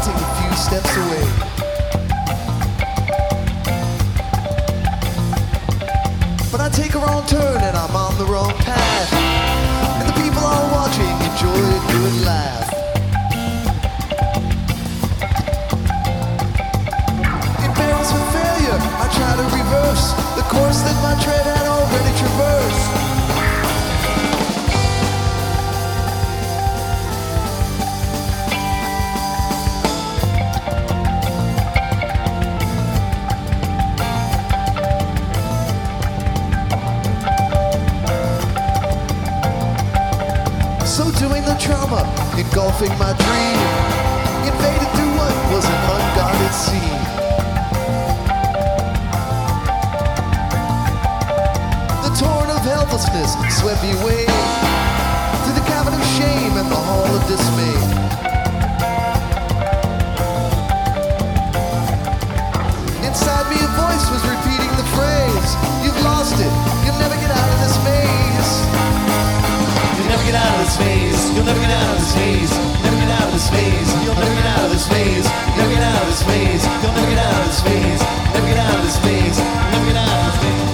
take a few steps away. But I take a wrong turn and I'm on the wrong path. And the people all watching enjoy a good laugh. Embarrassed with failure, I try to reverse the course that my tread had already traversed. So doing the trauma, engulfing my dream, invaded through what was an unguarded scene. The torrent of helplessness swept me away through the cavern of shame and the hall of dismay. Inside me a voice was repeating the phrase, "You've lost it, you'll never get out of this maze. You'll never get out of this maze. You'll never get out of this maze. Never get out of this maze. You'll never get out of this maze. Never get out of this maze. You'll never get out of this maze. Never get out of this maze. Never get out of this maze."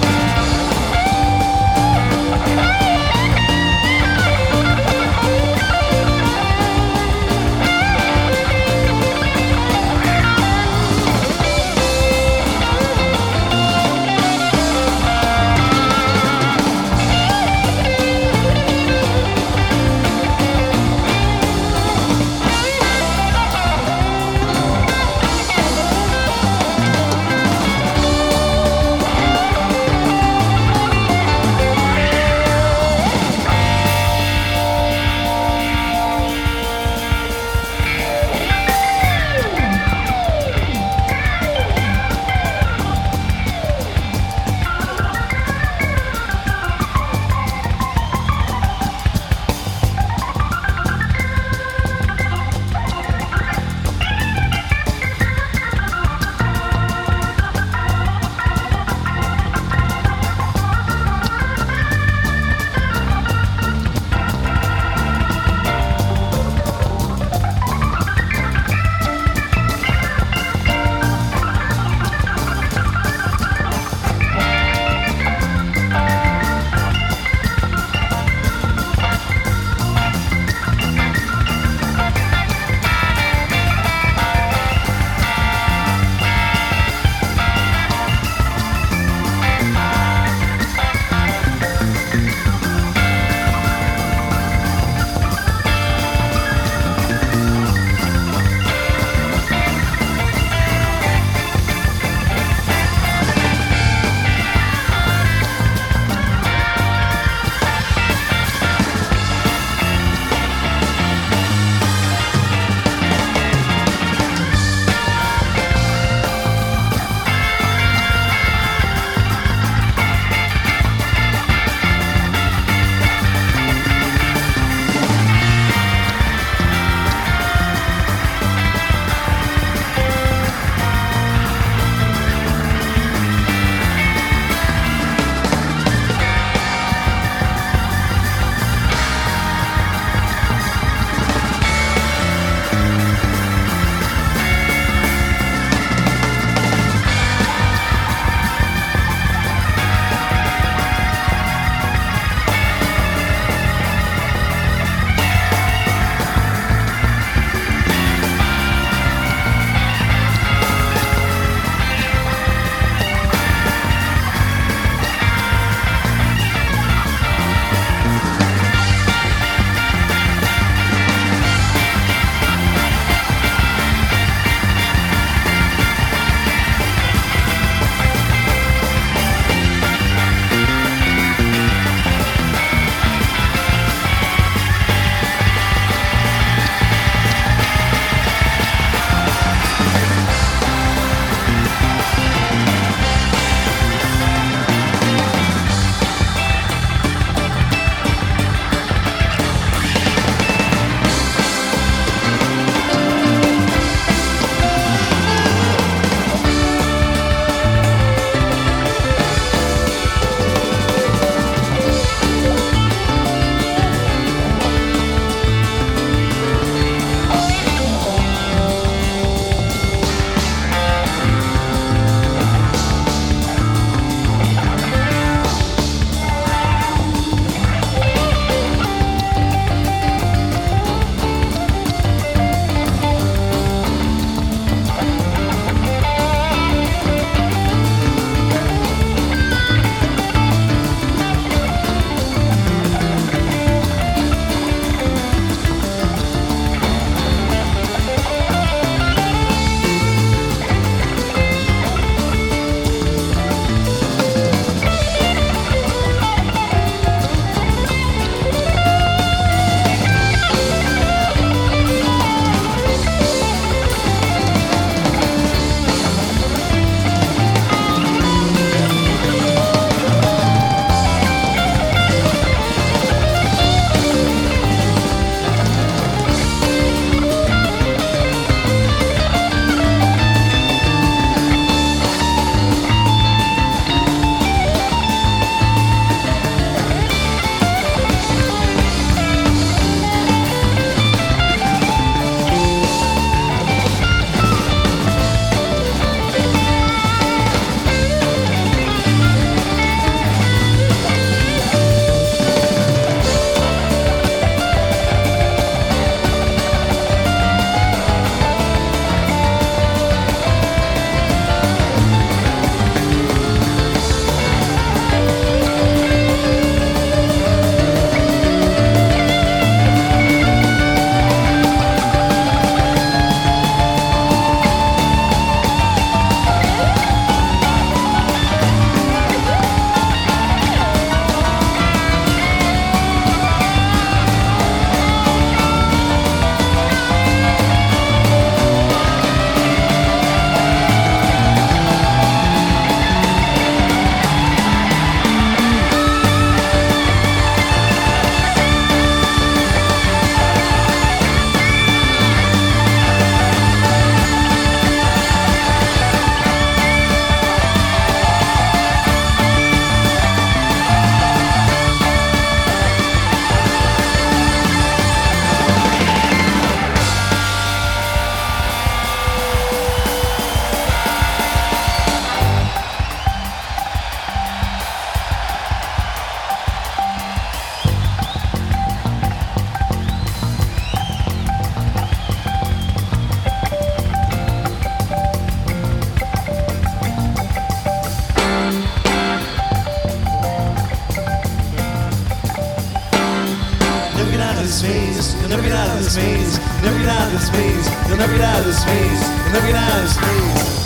never get out of this maze. You'll never get out of this maze. You'll never get out of this maze. You'll never get out of this maze.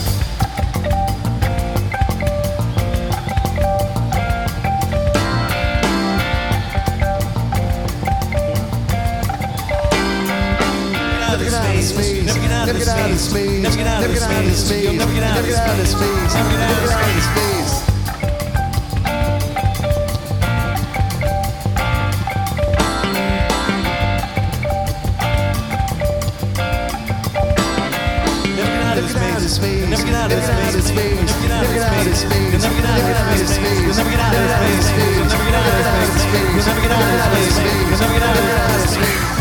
Never get out of this maze. Never get out of this maze. You'll never get out of this maze. Never get out of this maze. Never get out of this maze. Never get out of this maze. Never get out of this maze. Never get out of this maze. Never get out of this maze. Never get out of this maze. Never get out of this maze. Never get out of this maze.